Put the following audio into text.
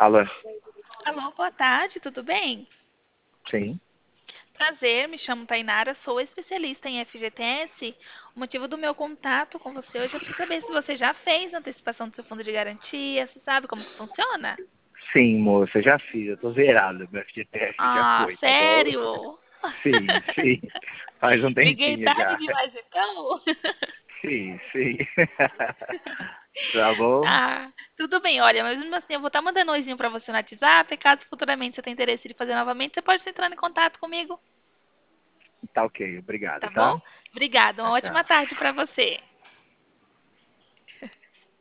Alô? Alô, boa tarde, tudo bem? Sim. Prazer, me chamo Tainara, sou especialista em FGTS. O motivo do meu contato com você hoje é para saber se você já fez a antecipação do seu fundo de garantia, você sabe como que funciona? Sim, moça, já fiz. Eu tô zerado. Meu FGTS já Ah, foi, tá bom? sério? Sim, sim. Faz um Liguei tempinho tarde já. demais então? Sim, sim. Tá bom? Ah, tudo bem, olha, mas mesmo assim eu vou estar mandando um oizinho para você no WhatsApp, e caso futuramente você tenha interesse de fazer novamente, você pode estar entrando em contato comigo, Tá ok. Obrigado, tá bom? tá? Obrigada, uma Tchau, ótima tchau. tarde para você.